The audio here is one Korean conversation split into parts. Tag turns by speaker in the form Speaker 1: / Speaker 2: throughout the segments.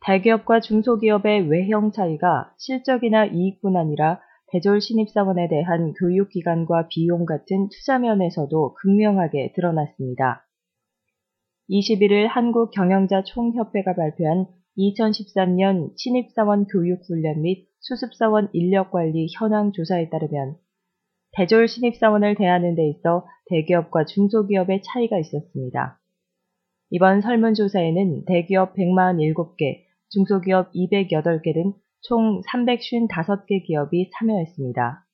Speaker 1: 대기업과 중소기업의 외형 차이가 실적이나 이익뿐 아니라 대졸 신입사원에 대한 교육기간과 비용 같은 투자 면에서도 극명하게 드러났습니다. 21일 한국경영자총협회가 발표한 2013년 신입사원 교육훈련 및 수습사원 인력관리 현황 조사에 따르면 대졸 신입사원을 대하는 데 있어 대기업과 중소기업의 차이가 있었습니다. 이번 설문조사에는 대기업 147개, 중소기업 208개 등 총 355개 기업이 참여했습니다.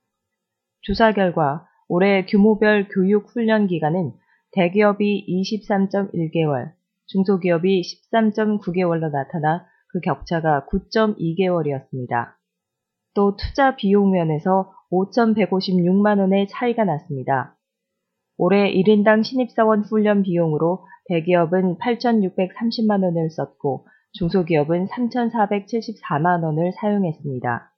Speaker 1: 조사 결과 올해 규모별 교육 훈련 기간은 대기업이 23.1개월, 중소기업이 13.9개월로 나타나 그 격차가 9.2개월이었습니다. 또 투자 비용 면에서 5,156만 원의 차이가 났습니다. 올해 1인당 신입사원 훈련 비용으로 대기업은 8,630만 원을 썼고 중소기업은 3,474만 원을 사용했습니다.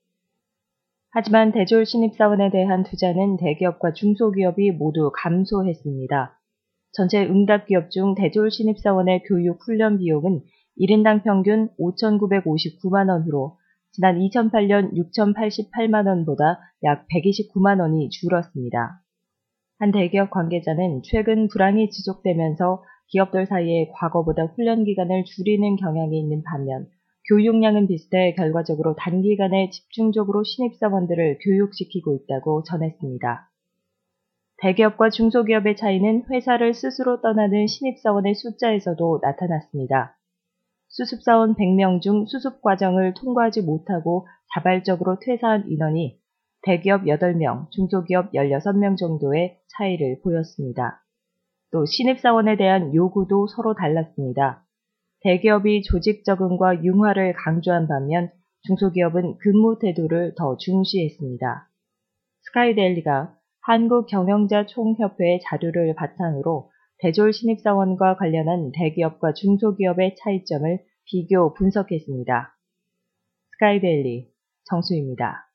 Speaker 1: 하지만 대졸 신입사원에 대한 투자는 대기업과 중소기업이 모두 감소했습니다. 전체 응답기업 중 대졸 신입사원의 교육 훈련 비용은 1인당 평균 5,959만 원으로 지난 2008년 6,088만 원보다 약 129만 원이 줄었습니다. 한 대기업 관계자는 최근 불황이 지속되면서 기업들 사이에 과거보다 훈련 기간을 줄이는 경향이 있는 반면 교육량은 비슷해 결과적으로 단기간에 집중적으로 신입사원들을 교육시키고 있다고 전했습니다. 대기업과 중소기업의 차이는 회사를 스스로 떠나는 신입사원의 숫자에서도 나타났습니다. 수습사원 100명 중 수습과정을 통과하지 못하고 자발적으로 퇴사한 인원이 대기업 8명, 중소기업 16명 정도의 차이를 보였습니다. 또 신입사원에 대한 요구도 서로 달랐습니다. 대기업이 조직 적응과 융화를 강조한 반면 중소기업은 근무 태도를 더 중시했습니다. 스카이데일리가 한국경영자총협회의 자료를 바탕으로 대졸 신입사원과 관련한 대기업과 중소기업의 차이점을 비교 분석했습니다. 스카이데일리 정수입니다.